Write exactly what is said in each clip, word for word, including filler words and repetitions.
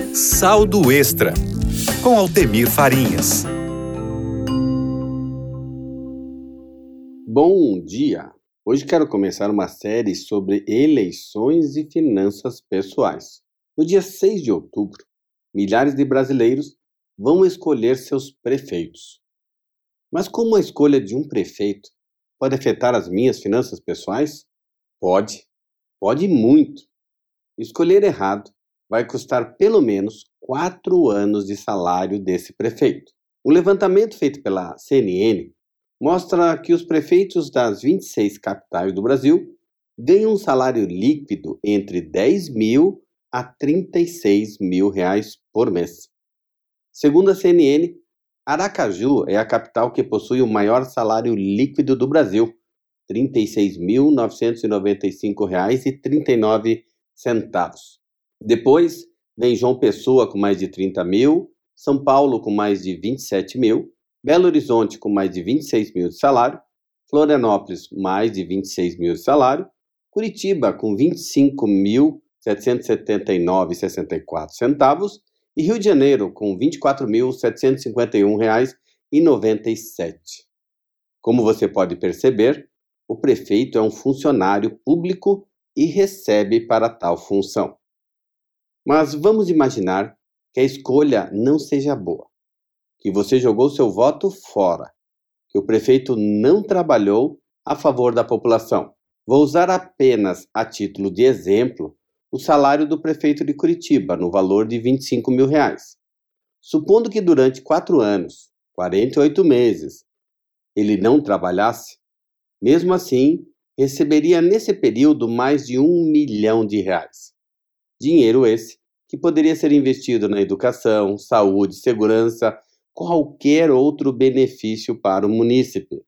Saldo Extra, com Altemir Farinhas. Bom dia! Hoje quero começar uma série sobre eleições e finanças pessoais. No dia seis de outubro, milhares de brasileiros vão escolher seus prefeitos. Mas como a escolha de um prefeito pode afetar as minhas finanças pessoais? Pode, pode muito. Escolher errado vai custar pelo menos quatro anos de salário desse prefeito. Um levantamento feito pela C N N mostra que os prefeitos das vinte e seis capitais do Brasil ganham um salário líquido entre dez mil a trinta e seis mil reais por mês. Segundo a C N N, Aracaju é a capital que possui o maior salário líquido do Brasil, trinta e seis mil novecentos e noventa e cinco reais e trinta e nove centavos. Depois vem João Pessoa com mais de trinta mil, São Paulo com mais de vinte e sete mil, Belo Horizonte com mais de vinte e seis mil de salário, Florianópolis mais de vinte e seis mil de salário, Curitiba com vinte e cinco mil setecentos e setenta e nove reais e sessenta e quatro centavos e Rio de Janeiro com vinte e quatro mil setecentos e cinquenta e um reais e noventa e sete centavos. Como você pode perceber, o prefeito é um funcionário público e recebe para tal função. Mas vamos imaginar que a escolha não seja boa, que você jogou seu voto fora, que o prefeito não trabalhou a favor da população. Vou usar apenas a título de exemplo o salário do prefeito de Curitiba, no valor de vinte e cinco mil reais. Supondo que durante quatro anos, quarenta e oito meses, ele não trabalhasse, mesmo assim, receberia nesse período mais de um milhão de reais. Dinheiro esse que poderia ser investido na educação, saúde, segurança, qualquer outro benefício para o munícipe.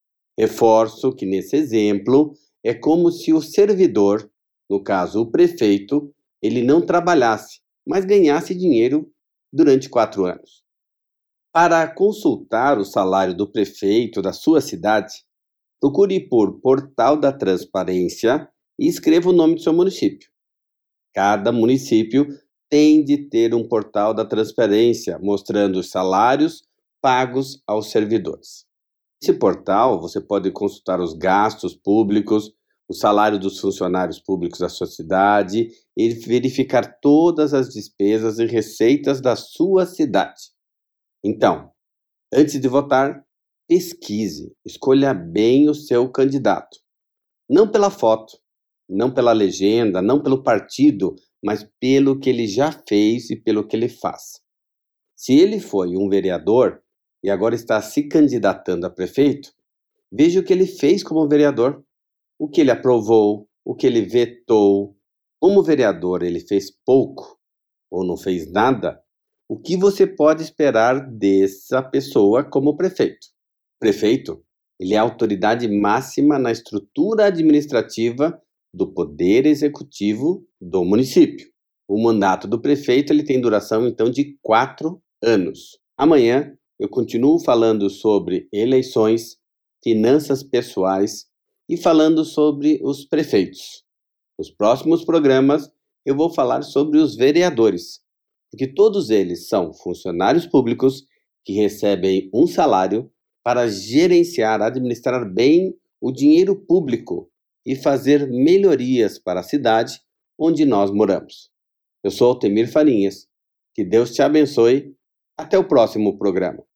Reforço que nesse exemplo é como se o servidor, no caso o prefeito, ele não trabalhasse, mas ganhasse dinheiro durante quatro anos. Para consultar o salário do prefeito da sua cidade, procure por Portal da Transparência e escreva o nome do seu município. Cada município tem de ter um portal da transparência mostrando os salários pagos aos servidores. Nesse portal você pode consultar os gastos públicos, o salário dos funcionários públicos da sua cidade e verificar todas as despesas e receitas da sua cidade. Então, antes de votar, pesquise, escolha bem o seu candidato. Não pela foto, não pela legenda, não pelo partido, mas pelo que ele já fez e pelo que ele faz. Se ele foi um vereador e agora está se candidatando a prefeito, veja o que ele fez como vereador, o que ele aprovou, o que ele vetou. Como vereador ele fez pouco ou não fez nada, o que você pode esperar dessa pessoa como prefeito? Prefeito, ele é a autoridade máxima na estrutura administrativa do Poder Executivo do município. O mandato do prefeito ele tem duração, então, de quatro anos. Amanhã eu continuo falando sobre eleições, finanças pessoais e falando sobre os prefeitos. Nos próximos programas eu vou falar sobre os vereadores, porque todos eles são funcionários públicos que recebem um salário para gerenciar, administrar bem o dinheiro público e fazer melhorias para a cidade onde nós moramos. Eu sou Altemir Farinhas. Que Deus te abençoe. Até o próximo programa.